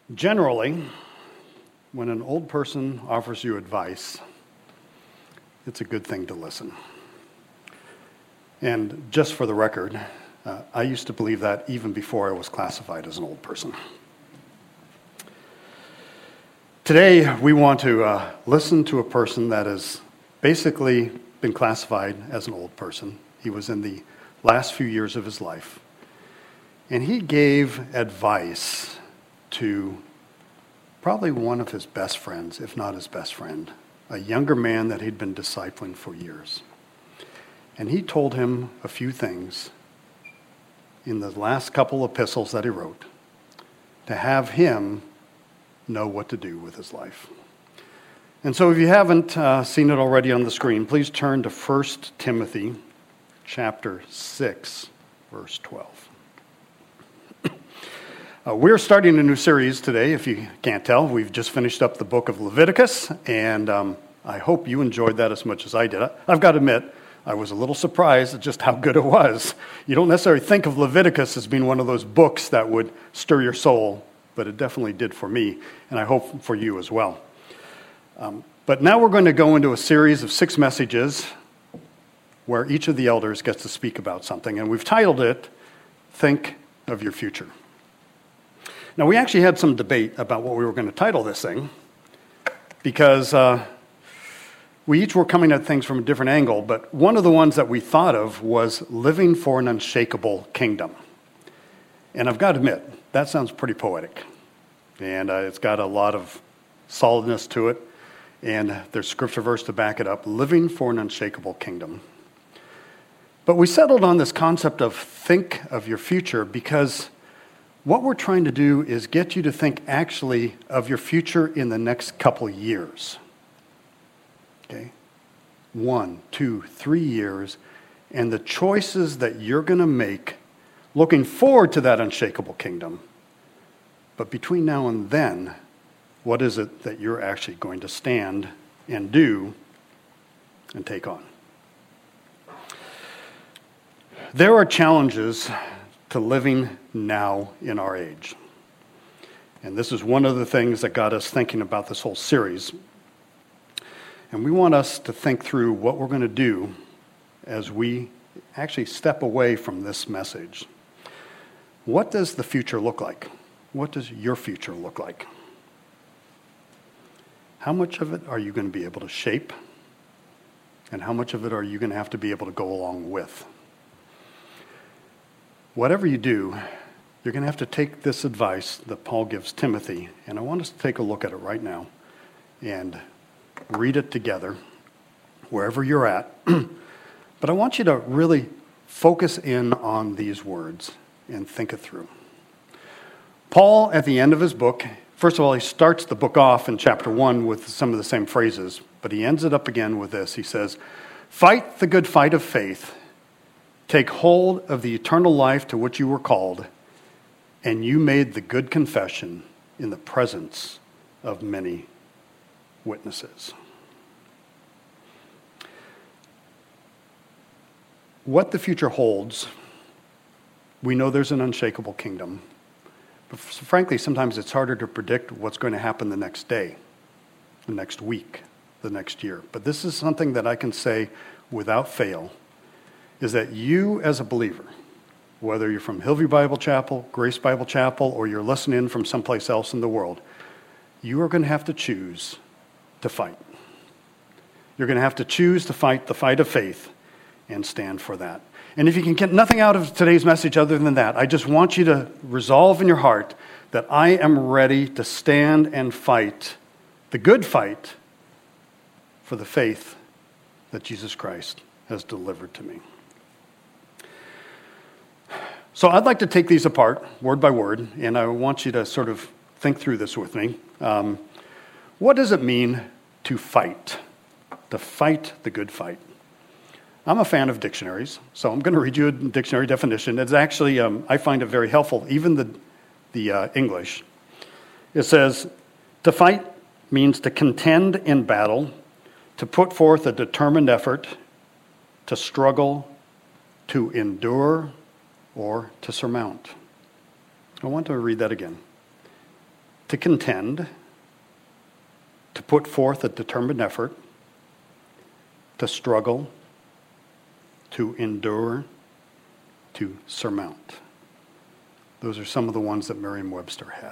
Generally, when an old person offers you advice, it's a good thing to listen. And just for the record, I used to believe that even before I was classified as an old person. Today, we want to listen to a person that has basically been classified as an old person. He was in the last few years of his life. And he gave advice to probably one of his best friends, if not his best friend, a younger man that he'd been discipling for years. And he told him a few things in the last couple epistles that he wrote to have him know what to do with his life. And so if you haven't seen it already on the screen, please turn to 1 Timothy chapter 6, verse 12. We're starting a new series today, if you can't tell. We've just finished up the book of Leviticus, and I hope you enjoyed that as much as I did. I've got to admit, I was a little surprised at just how good it was. You don't necessarily think of Leviticus as being one of those books that would stir your soul, but it definitely did for me, and I hope for you as well. But now we're going to go into a series of 6 messages where each of the elders gets to speak about something, and we've titled it, Think of Your Future. Now, we actually had some debate about what we were going to title this thing because we each were coming at things from a different angle, but one of the ones that we thought of was Living for an Unshakable Kingdom. And I've got to admit, that sounds pretty poetic. And it's got a lot of solidness to it, and there's scripture verse to back it up, Living for an Unshakable Kingdom. But we settled on this concept of think of your future because what we're trying to do is get you to think actually of your future in the next couple years. Okay? 1, 2, 3 years, and the choices that you're going to make looking forward to that unshakable kingdom. But between now and then, what is it that you're actually going to stand and do and take on? There are challenges to living now in our age. And this is one of the things that got us thinking about this whole series. And we want us to think through what we're going to do as we actually step away from this message. What does the future look like? What does your future look like? How much of it are you going to be able to shape? And how much of it are you going to have to be able to go along with? Whatever you do, you're going to have to take this advice that Paul gives Timothy, and I want us to take a look at it right now and read it together wherever you're at. But I want you to really focus in on these words and think it through. Paul, at the end of his book, first of all, he starts the book off in chapter 1 with some of the same phrases, but he ends it up again with this. He says, "Fight the good fight of faith. Take hold of the eternal life to which you were called, and you made the good confession in the presence of many witnesses." What the future holds, we know there's an unshakable kingdom. But frankly, sometimes it's harder to predict what's going to happen the next day, the next week, the next year. But this is something that I can say without fail, is that you as a believer, whether you're from Hillview Bible Chapel, Grace Bible Chapel, or you're listening from someplace else in the world, you are going to have to choose to fight. You're going to have to choose to fight the fight of faith and stand for that. And if you can get nothing out of today's message other than that, I just want you to resolve in your heart that I am ready to stand and fight the good fight for the faith that Jesus Christ has delivered to me. So I'd like to take these apart, word by word, and I want you to sort of think through this with me. What does it mean to fight? To fight the good fight? I'm a fan of dictionaries, so I'm going to read you a dictionary definition. It's actually, I find it very helpful, even the English. It says, to fight means to contend in battle, to put forth a determined effort, to struggle, to endure, or to surmount. I want to read that again. to contend, to put forth a determined effort, to struggle, to endure, to surmount. Those are some of the ones that Merriam-Webster had.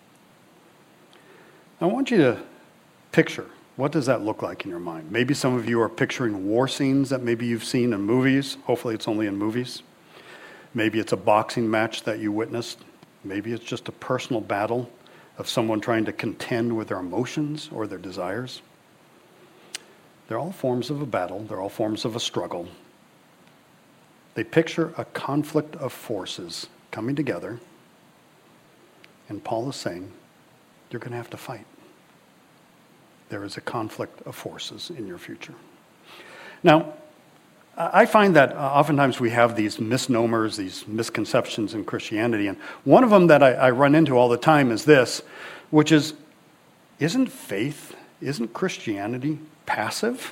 I want you to picture, what does that look like in your mind? Maybe some of you are picturing war scenes that maybe you've seen in movies. Hopefully it's only in movies. Maybe it's a boxing match that you witnessed. Maybe it's just a personal battle of someone trying to contend with their emotions or their desires. They're all forms of a battle. They're all forms of a struggle. They picture a conflict of forces coming together. And Paul is saying, you're going to have to fight. There is a conflict of forces in your future. Now, I find that oftentimes we have these misnomers, these misconceptions in Christianity. And one of them that I run into all the time is this, which is, isn't Christianity passive?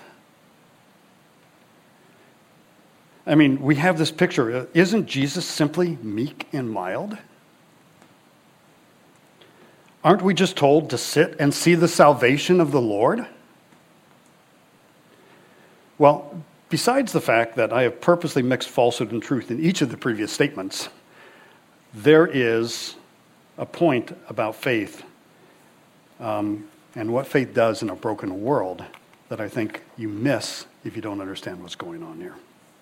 I mean, we have this picture. Isn't Jesus simply meek and mild? Aren't we just told to sit and see the salvation of the Lord? Well, besides the fact that I have purposely mixed falsehood and truth in each of the previous statements, there is a point about faith and what faith does in a broken world that I think you miss if you don't understand what's going on here.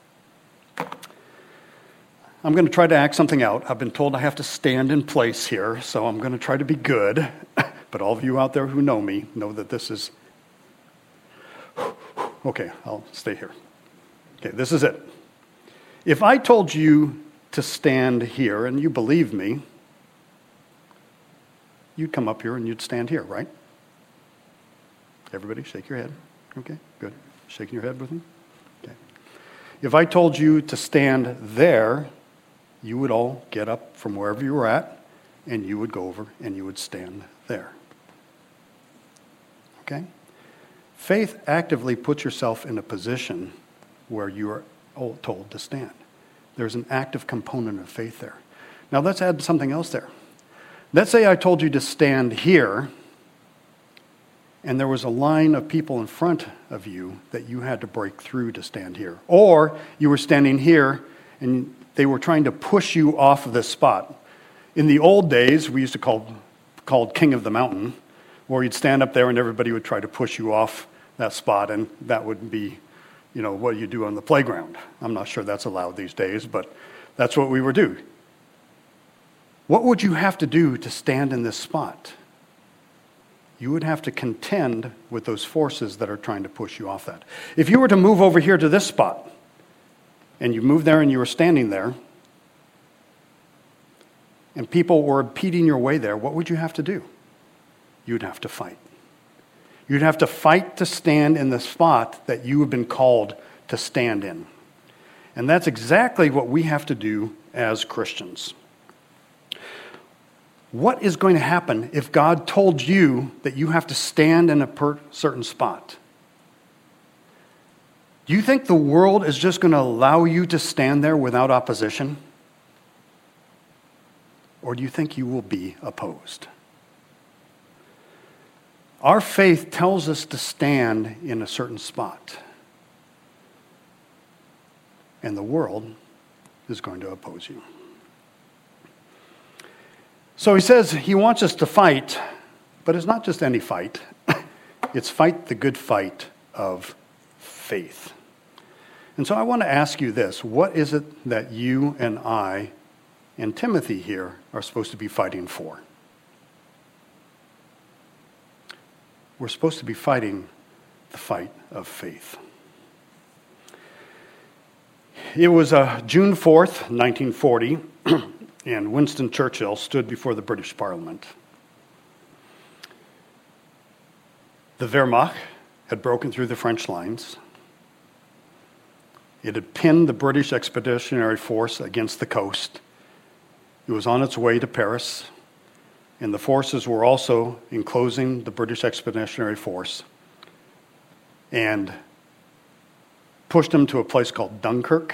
I'm going to try to act something out. I've been told I have to stand in place here, so I'm going to try to be good. But all of you out there who know me know that this is... Okay, I'll stay here. Okay, this is it. If I told you to stand here and you believe me, you'd come up here and you'd stand here, right? Everybody, shake your head. Okay, good. Shaking your head with me? Okay. If I told you to stand there, you would all get up from wherever you were at, and you would go over and you would stand there. Okay? Faith actively puts yourself in a position where you are told to stand. There's an active component of faith there. Now let's add something else there. Let's say I told you to stand here, and there was a line of people in front of you that you had to break through to stand here. Or you were standing here, and they were trying to push you off of this spot. In the old days, we used to called King of the Mountain, where you'd stand up there and everybody would try to push you off that spot, and that would be, what you do on the playground. I'm not sure that's allowed these days, but that's what we would do. What would you have to do to stand in this spot? You would have to contend with those forces that are trying to push you off that. If you were to move over here to this spot, and you moved there and you were standing there, and people were impeding your way there, what would you have to do? You'd have to fight. You'd have to fight to stand in the spot that you have been called to stand in. And that's exactly what we have to do as Christians. What is going to happen if God told you that you have to stand in a certain spot? Do you think the world is just going to allow you to stand there without opposition? Or do you think you will be opposed? Our faith tells us to stand in a certain spot. And the world is going to oppose you. So he says he wants us to fight, but it's not just any fight. It's fight the good fight of faith. And so I want to ask you this. What is it that you and I and Timothy here are supposed to be fighting for? We're supposed to be fighting the fight of faith. It was June 4th, 1940, and Winston Churchill stood before the British Parliament. The Wehrmacht had broken through the French lines. It had pinned the British Expeditionary Force against the coast. It was on its way to Paris, and the forces were also enclosing the British Expeditionary Force and pushed them to a place called Dunkirk.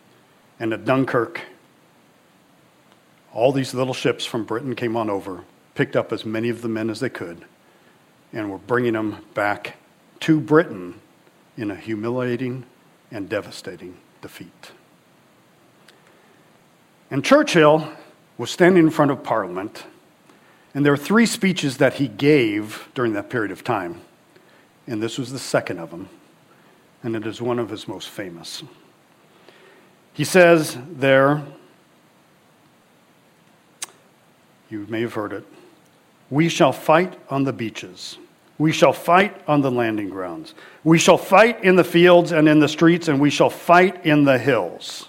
And at Dunkirk, all these little ships from Britain came on over, picked up as many of the men as they could and were bringing them back to Britain in a humiliating and devastating defeat. And Churchill was standing in front of Parliament, and there were 3 speeches that he gave during that period of time, and this was the second of them, and it is one of his most famous. He says there, you may have heard it, "We shall fight on the beaches. We shall fight on the landing grounds. We shall fight in the fields and in the streets, and we shall fight in the hills."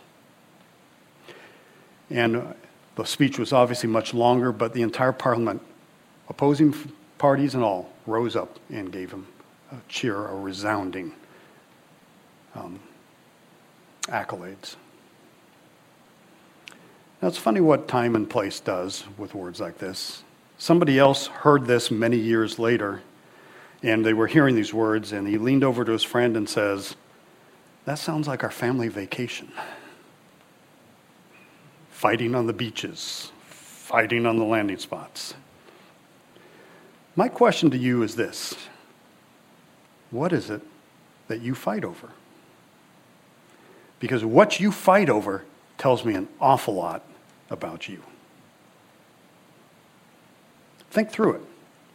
And the speech was obviously much longer, but the entire Parliament, opposing parties and all, rose up and gave him a cheer, a resounding accolades. Now, it's funny what time and place does with words like this. Somebody else heard this many years later, and they were hearing these words, and he leaned over to his friend and says, "That sounds like our family vacation. Fighting on the beaches, fighting on the landing spots." My question to you is this: what is it that you fight over? Because what you fight over tells me an awful lot about you. Think through it.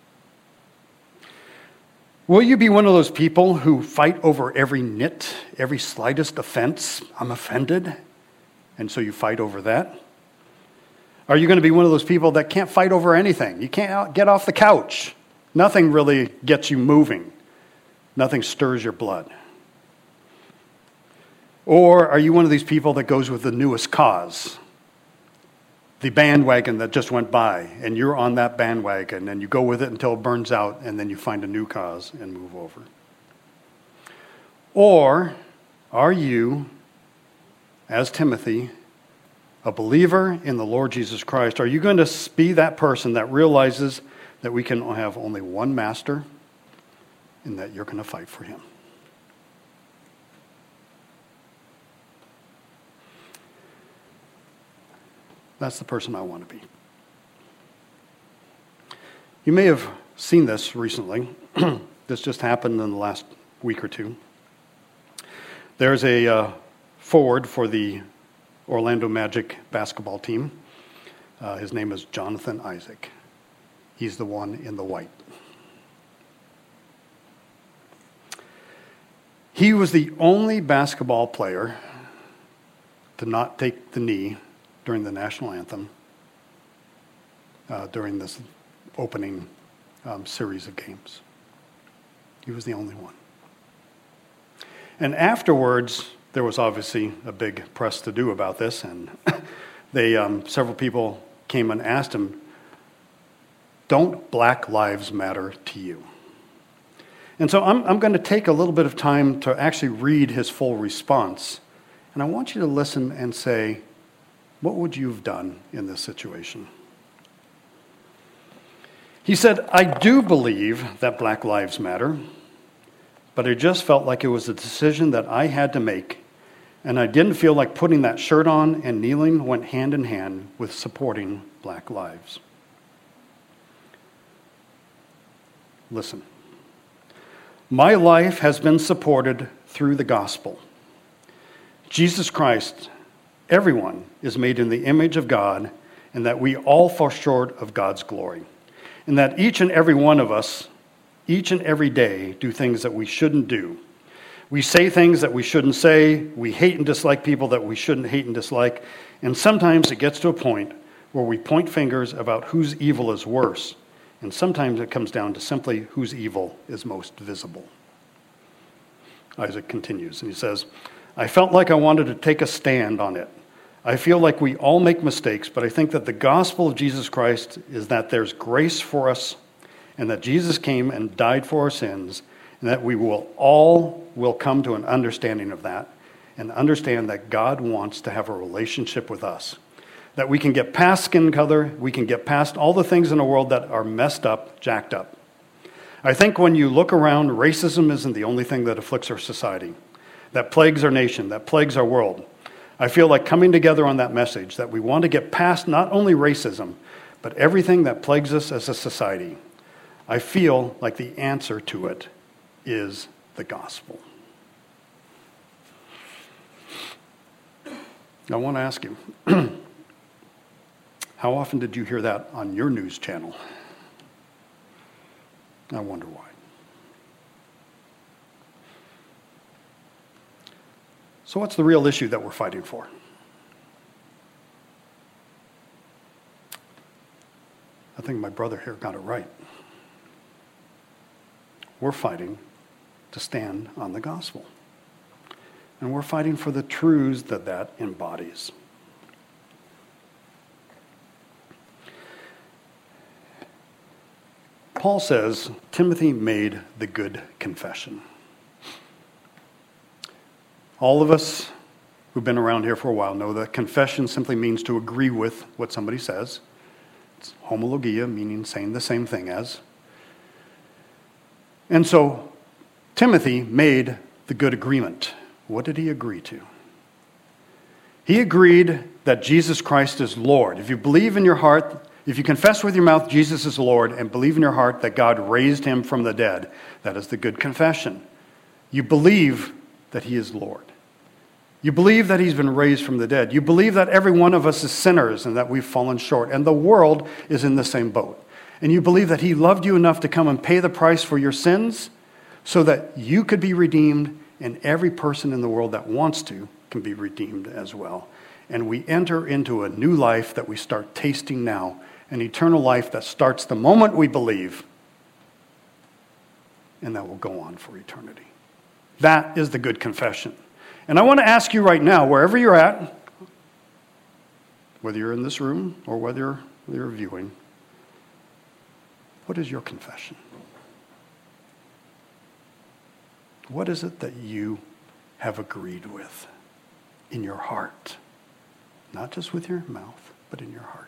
Will you be one of those people who fight over every nit, every slightest offense? I'm offended, and so you fight over that? Are you going to be one of those people that can't fight over anything? You can't get off the couch. Nothing really gets you moving. Nothing stirs your blood. Or are you one of these people that goes with the newest cause? The bandwagon that just went by, and you're on that bandwagon, and you go with it until it burns out, and then you find a new cause and move over. Or are you, as Timothy, a believer in the Lord Jesus Christ? Are you going to be that person that realizes that we can have only one master and that you're going to fight for him? That's the person I want to be. You may have seen this recently. This just happened in the last week or two. There's a forward for the Orlando Magic basketball team. His name is Jonathan Isaac. He's the one in the white. He was the only basketball player to not take the knee during the national anthem, during this opening series of games. He was the only one. And afterwards, there was obviously a big press to do about this, and several people came and asked him, "Don't Black Lives Matter to you?" And so I'm going to take a little bit of time to actually read his full response, and I want you to listen and say, what would you have done in this situation? He said, "I do believe that Black Lives Matter, but I just felt like it was a decision that I had to make, and I didn't feel like putting that shirt on and kneeling went hand in hand with supporting Black lives." Listen. My life has been supported through the gospel. Jesus Christ, everyone is made in the image of God, and that we all fall short of God's glory. And that each and every one of us, each and every day, do things that we shouldn't do. We say things that we shouldn't say. We hate and dislike people that we shouldn't hate and dislike. And sometimes it gets to a point where we point fingers about whose evil is worse. And sometimes it comes down to simply whose evil is most visible. Isaac continues, and he says, "I felt like I wanted to take a stand on it. I feel like we all make mistakes, but I think that the gospel of Jesus Christ is that there's grace for us, and that Jesus came and died for our sins, and that we will come to an understanding of that, and understand that God wants to have a relationship with us. That we can get past skin color, we can get past all the things in the world that are messed up, jacked up. I think when you look around, racism isn't the only thing that afflicts our society, that plagues our nation, that plagues our world. I feel like coming together on that message, that we want to get past not only racism, But everything that plagues us as a society, I feel like the answer to it is the gospel. I want to ask you, how often did you hear that on your news channel? I wonder why. So what's the real issue that we're fighting for? I think my brother here got it right. We're fighting to stand on the gospel. And we're fighting for the truths that that embodies. Paul says Timothy made the good confession. All of us who've been around here for a while know that confession simply means to agree with what somebody says. It's homologia, meaning saying the same thing as. And so Timothy made the good agreement. What did he agree to? He agreed that Jesus Christ is Lord. If you believe in your heart, if you confess with your mouth Jesus is Lord and believe in your heart that God raised him from the dead, that is the good confession. You believe that he is Lord. You believe that he's been raised from the dead. You believe that every one of us is sinners and that we've fallen short, and the world is in the same boat. And you believe that he loved you enough to come and pay the price for your sins so that you could be redeemed, and every person in the world that wants to can be redeemed as well. And we enter into a new life that we start tasting now, an eternal life that starts the moment we believe, and that will go on for eternity. That is the good confession. And I want to ask you right now, wherever you're at, whether you're in this room or whether you're viewing, what is your confession? What is it that you have agreed with in your heart? Not just with your mouth, but in your heart.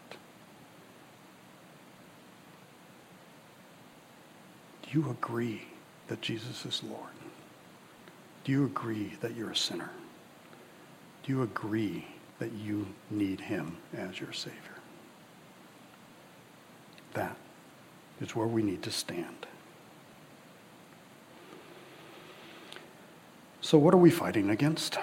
Do you agree that Jesus is Lord? Do you agree that you're a sinner? Do you agree that you need him as your Savior? That is where we need to stand. So what are we fighting against?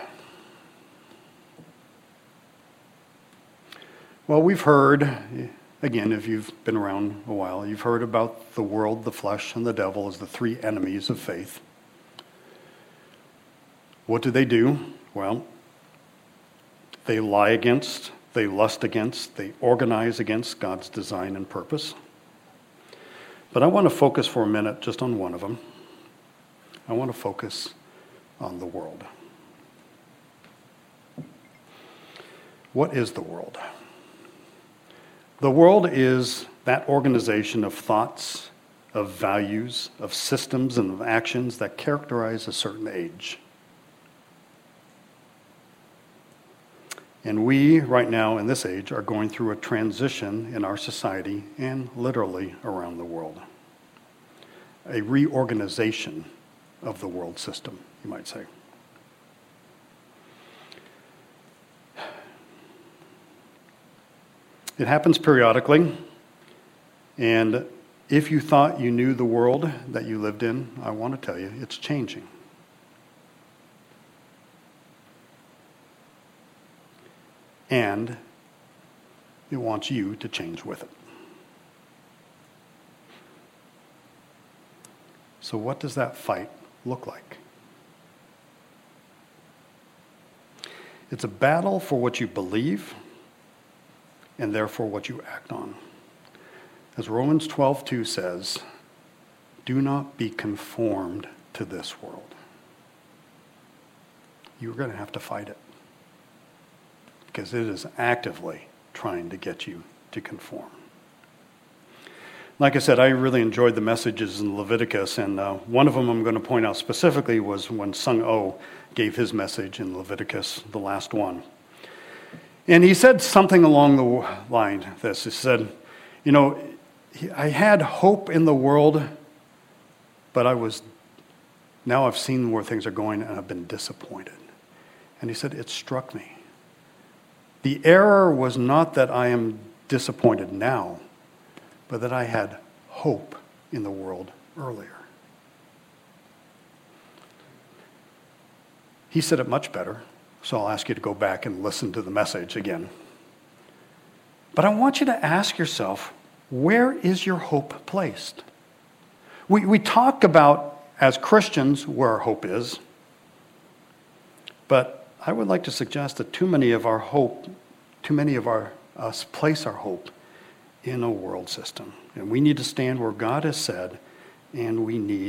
Well, we've heard, again, if you've been around a while, you've heard about the world, the flesh, and the devil as the three enemies of faith. What do? Well, they lie against, they lust against, they organize against God's design and purpose. But I want to focus for a minute just on one of them. I want to focus on the world. What is the world? The world is that organization of thoughts, of values, of systems, and of actions that characterize a certain age. And we, right now in this age, are going through a transition in our society and literally around the world. A reorganization of the world system, you might say. It happens periodically, and if you thought you knew the world that you lived in, I want to tell you, it's changing. And it wants you to change with it. So what does that fight look like? It's a battle for what you believe and therefore what you act on. As Romans 12:2 says, do not be conformed to this world. You're going to have to fight it, because it is actively trying to get you to conform. Like I said, I really enjoyed the messages in Leviticus, and one of them I'm going to point out specifically was when Sung Oh gave his message in Leviticus, the last one. And he said something along the line of this. He said, I had hope in the world, but now I've seen where things are going, and I've been disappointed. And he said, it struck me. The error was not that I am disappointed now. but that I had hope in the world earlier. He said it much better, so I'll ask you to go back and listen to the message again. But I want you to ask yourself, where is your hope placed? We talk about, as Christians, where our hope is, but I would like to suggest that too many of us place our hope in a world system. And we need to stand where God has said, and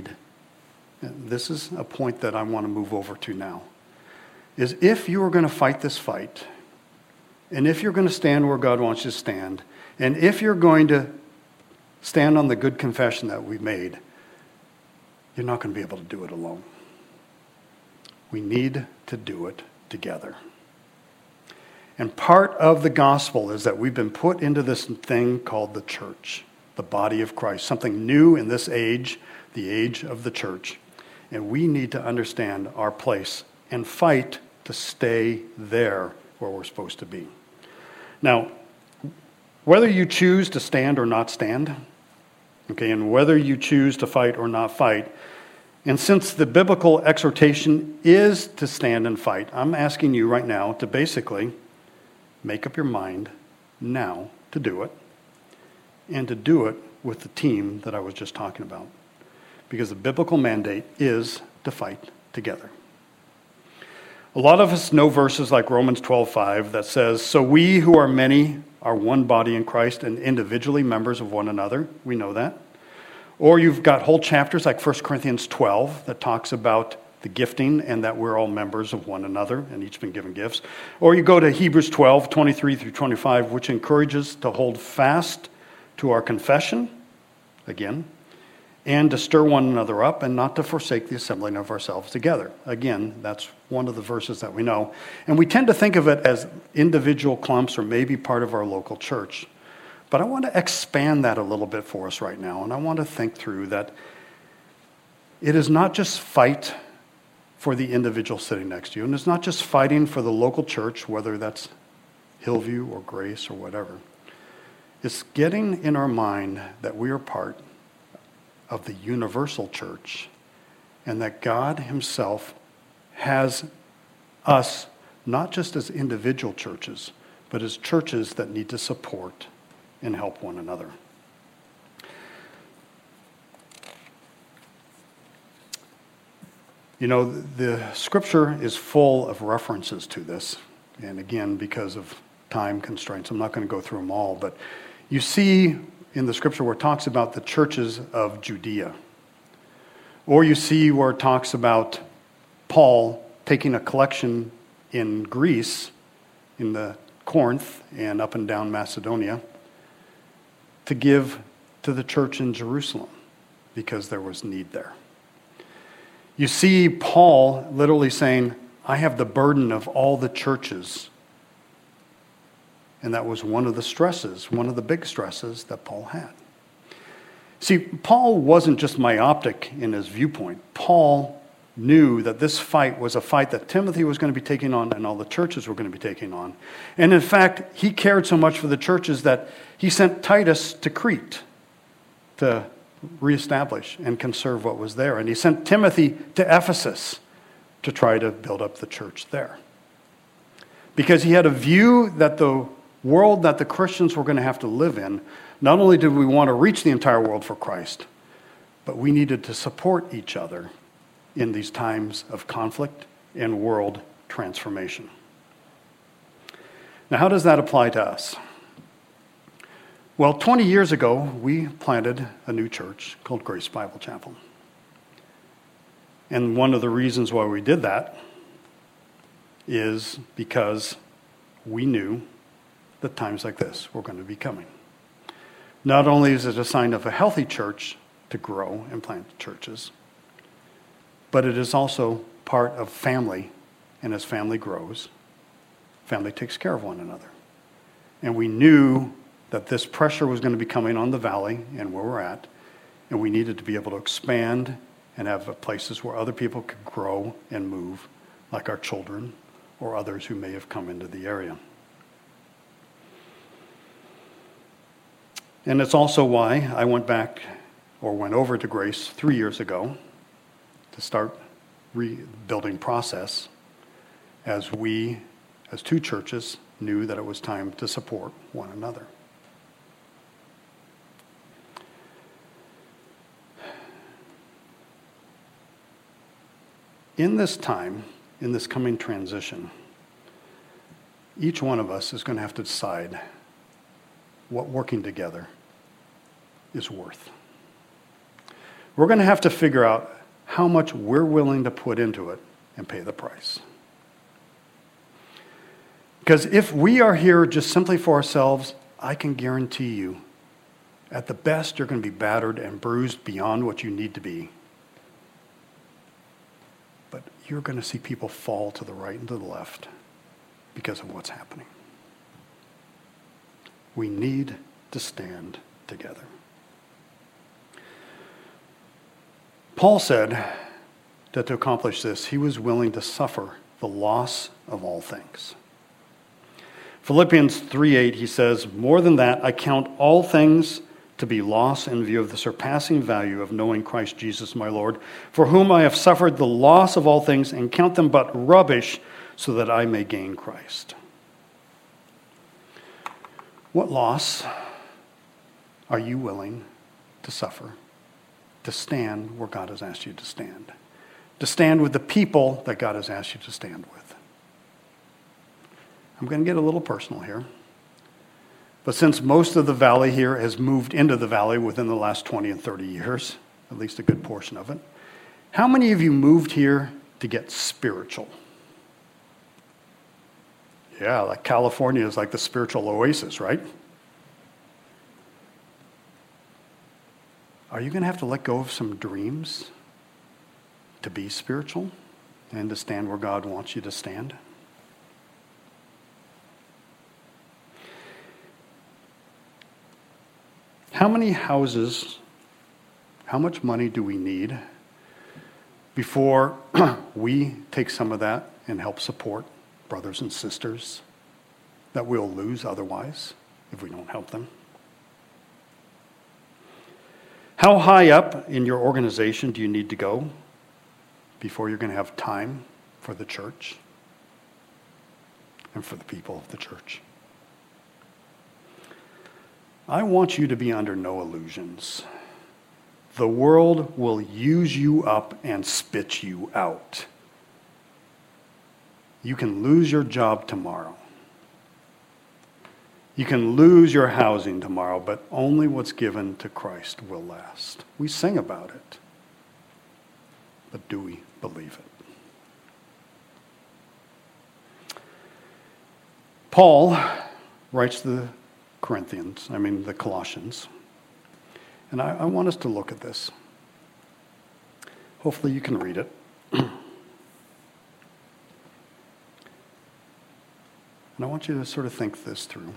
this is a point that I want to move over to now, is if you are going to fight this fight, and if you're going to stand where God wants you to stand, and if you're going to stand on the good confession that we made, you're not going to be able to do it alone. We need to do it together. And part of the gospel is that we've been put into this thing called the church, the body of Christ, something new in this age, the age of the church. And we need to understand our place and fight to stay there where we're supposed to be. Now, whether you choose to stand or not stand, okay, and whether you choose to fight or not fight, and since the biblical exhortation is to stand and fight, I'm asking you right now to basically make up your mind now to do it, and to do it with the team that I was just talking about. Because the biblical mandate is to fight together. A lot of us know verses like Romans 12:5 that says, "So we who are many are one body in Christ and individually members of one another." We know that. Or you've got whole chapters like 1 Corinthians 12 that talks about the gifting and that we're all members of one another and each been given gifts. Or you go to Hebrews 12:23 through 25, which encourages to hold fast to our confession, again, and to stir one another up and not to forsake the assembling of ourselves together. Again, that's one of the verses that we know. And we tend to think of it as individual clumps or maybe part of our local church. But I want to expand that a little bit for us right now. And I want to think through that it is not just fight for the individual sitting next to you. And it's not just fighting for the local church, whether that's Hillview or Grace or whatever. It's getting in our mind that we are part of the universal church and that God himself has us not just as individual churches, but as churches that need to support and help one another. You know, the scripture is full of references to this. And again, because of time constraints, I'm not going to go through them all. But you see in the scripture where it talks about the churches of Judea. Or you see where it talks about Paul taking a collection in Greece, in the Corinth and up and down Macedonia, to give to the church in Jerusalem because there was need there. You see Paul literally saying, I have the burden of all the churches. And that was one of the stresses, one of the big stresses that Paul had. See, Paul wasn't just myopic in his viewpoint. Paul knew that this fight was a fight that Timothy was going to be taking on and all the churches were going to be taking on. And in fact, he cared so much for the churches that he sent Titus to Crete to reestablish and conserve what was there. And he sent Timothy to Ephesus to try to build up the church there. Because he had a view that the world that the Christians were going to have to live in, not only did we want to reach the entire world for Christ, but we needed to support each other in these times of conflict and world transformation. Now, how does that apply to us? Well, 20 years ago, we planted a new church called Grace Bible Chapel. And one of the reasons why we did that is because we knew that times like this were going to be coming. Not only is it a sign of a healthy church to grow and plant churches, but it is also part of family, and as family grows, family takes care of one another. And we knew that this pressure was going to be coming on the valley and where we're at, and we needed to be able to expand and have places where other people could grow and move, like our children or others who may have come into the area. And it's also why I went over to Grace 3 years ago to start rebuilding process as we, as two churches, knew that it was time to support one another. In this time, in this coming transition, each one of us is going to have to decide what working together is worth. We're going to have to figure out how much we're willing to put into it and pay the price. Because if we are here just simply for ourselves, I can guarantee you, at the best, you're going to be battered and bruised beyond what you need to be. But you're going to see people fall to the right and to the left because of what's happening. We need to stand together. Paul said that to accomplish this, he was willing to suffer the loss of all things. Philippians 3:8, he says, "More than that, I count all things to be loss in view of the surpassing value of knowing Christ Jesus my Lord, for whom I have suffered the loss of all things and count them but rubbish so that I may gain Christ." What loss are you willing to suffer to stand where God has asked you to stand? To stand with the people that God has asked you to stand with. I'm going to get a little personal here. But since most of the valley here has moved into the valley within the last 20 and 30 years, at least a good portion of it, how many of you moved here to get spiritual? Yeah, like California is like the spiritual oasis, right? Are you going to have to let go of some dreams to be spiritual and to stand where God wants you to stand? How many houses, how much money do we need before we take some of that and help support brothers and sisters that we'll lose otherwise if we don't help them? How high up in your organization do you need to go before you're going to have time for the church and for the people of the church? I want you to be under no illusions. The world will use you up and spit you out. You can lose your job tomorrow. You can lose your housing tomorrow, but only what's given to Christ will last. We sing about it, but do we believe it? Paul writes the Colossians, and I want us to look at this. Hopefully you can read it. And I want you to sort of think this through.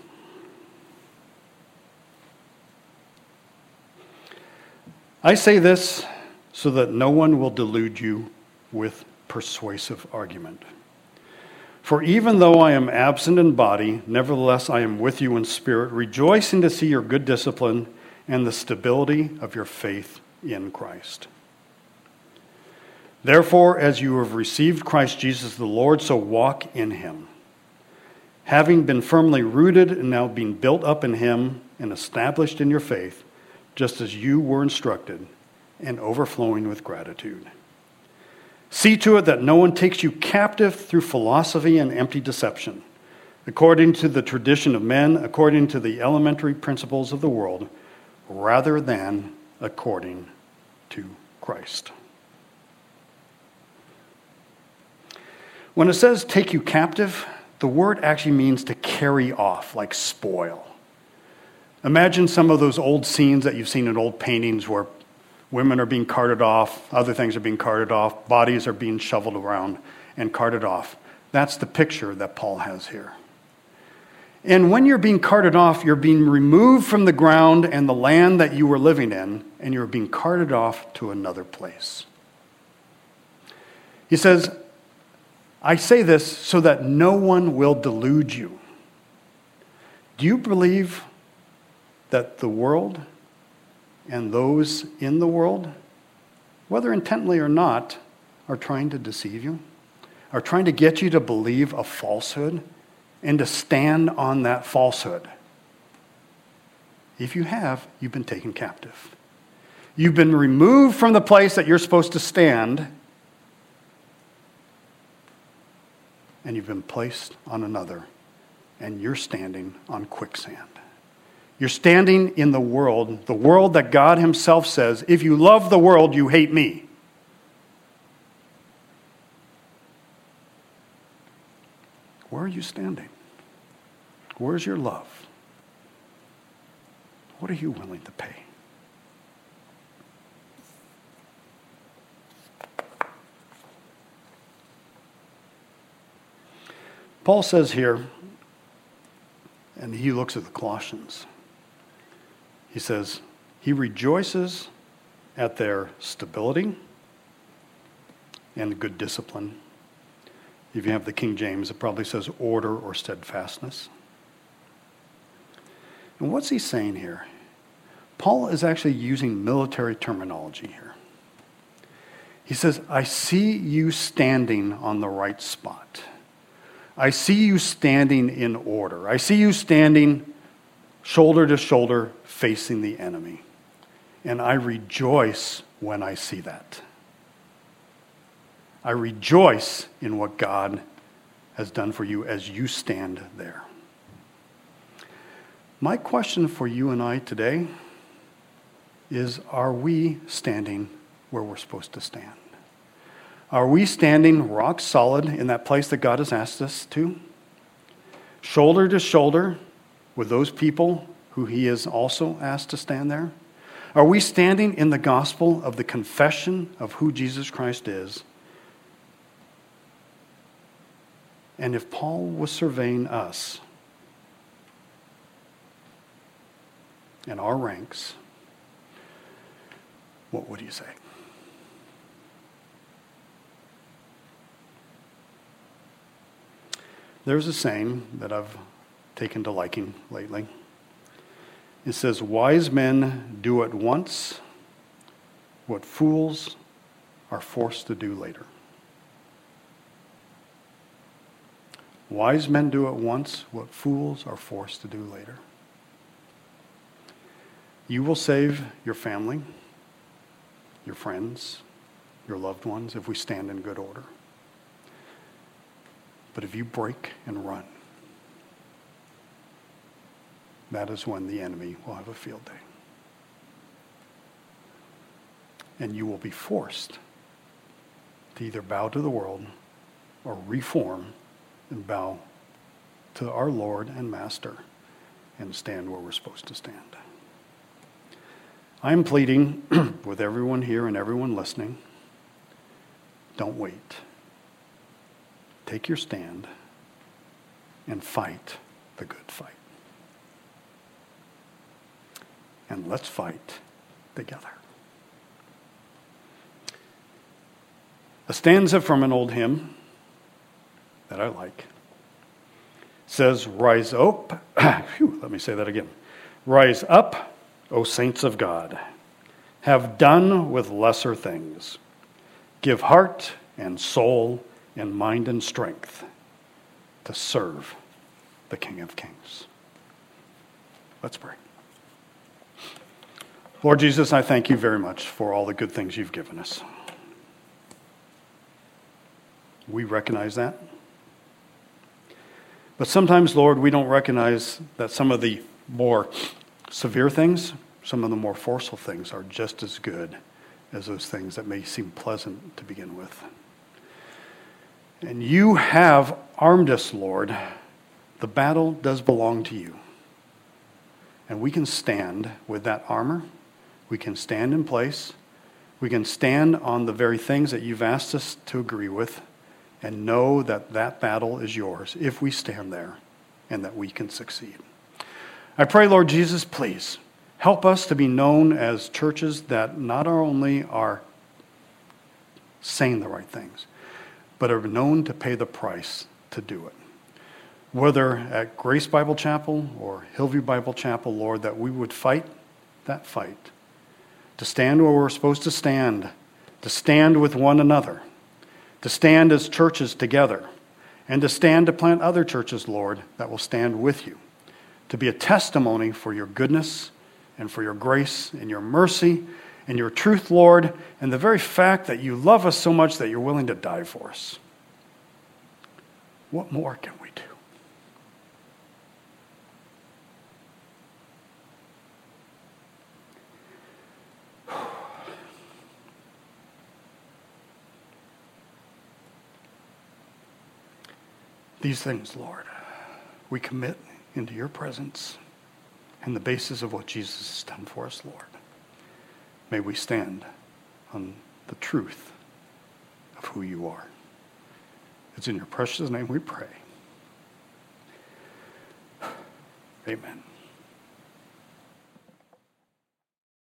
I say this so that no one will delude you with persuasive argument. For even though I am absent in body, nevertheless I am with you in spirit, rejoicing to see your good discipline and the stability of your faith in Christ. Therefore, as you have received Christ Jesus the Lord, so walk in him, having been firmly rooted and now being built up in him and established in your faith, just as you were instructed, and overflowing with gratitude. See to it that no one takes you captive through philosophy and empty deception, according to the tradition of men, according to the elementary principles of the world, rather than according to Christ. When it says take you captive, the word actually means to carry off, like spoil. Imagine some of those old scenes that you've seen in old paintings where women are being carted off, other things are being carted off, bodies are being shoveled around and carted off. That's the picture that Paul has here. And when you're being carted off, you're being removed from the ground and the land that you were living in, and you're being carted off to another place. He says, I say this so that no one will delude you. Do you believe that the world and those in the world, whether intently or not, are trying to deceive you, are trying to get you to believe a falsehood and to stand on that falsehood. If you have, you've been taken captive. You've been removed from the place that you're supposed to stand, and you've been placed on another, and you're standing on quicksand. You're standing in the world that God himself says, if you love the world, you hate me. Where are you standing? Where's your love? What are you willing to pay? Paul says here, and he looks at the Colossians, he says, he rejoices at their stability and good discipline. If you have the King James, it probably says order or steadfastness. And what's he saying here? Paul is actually using military terminology here. He says, I see you standing on the right spot. I see you standing in order. I see you standing shoulder to shoulder facing the enemy. And I rejoice when I see that. I rejoice in what God has done for you as you stand there. My question for you and I today is, are we standing where we're supposed to stand? Are we standing rock solid in that place that God has asked us to? Shoulder to shoulder with those people who he has also asked to stand there? Are we standing in the gospel of the confession of who Jesus Christ is? And if Paul was surveying us and our ranks, what would he say? There's a saying that I've taken to liking lately. It says, wise men do at once what fools are forced to do later. Wise men do at once what fools are forced to do later. You will save your family, your friends, your loved ones if we stand in good order. But if you break and run, that is when the enemy will have a field day. And you will be forced to either bow to the world or reform and bow to our Lord and Master and stand where we're supposed to stand. I'm pleading with everyone here and everyone listening, don't wait. Take your stand and fight the good fight. And let's fight together. A stanza from an old hymn that I like says, rise up, let me say that again. Rise up, O saints of God, have done with lesser things. Give heart and soul and mind and strength to serve the King of Kings. Let's pray. Lord Jesus, I thank you very much for all the good things you've given us. We recognize that. But sometimes, Lord, we don't recognize that some of the more severe things, some of the more forceful things are just as good as those things that may seem pleasant to begin with. And you have armed us, Lord. The battle does belong to you. And we can stand with that armor. We can stand in place. We can stand on the very things that you've asked us to agree with and know that that battle is yours if we stand there and that we can succeed. I pray, Lord Jesus, please help us to be known as churches that not only are saying the right things, but are known to pay the price to do it. whether at Grace Bible Chapel or Hillview Bible Chapel, Lord, that we would fight that fight, to stand where we're supposed to stand with one another, to stand as churches together, and to stand to plant other churches, Lord, that will stand with you, to be a testimony for your goodness and for your grace and your mercy and your truth, Lord, and the very fact that you love us so much that you're willing to die for us. What more can we do? These things, Lord, we commit into your presence and the basis of what Jesus has done for us, Lord. May we stand on the truth of who you are. It's in your precious name we pray. Amen.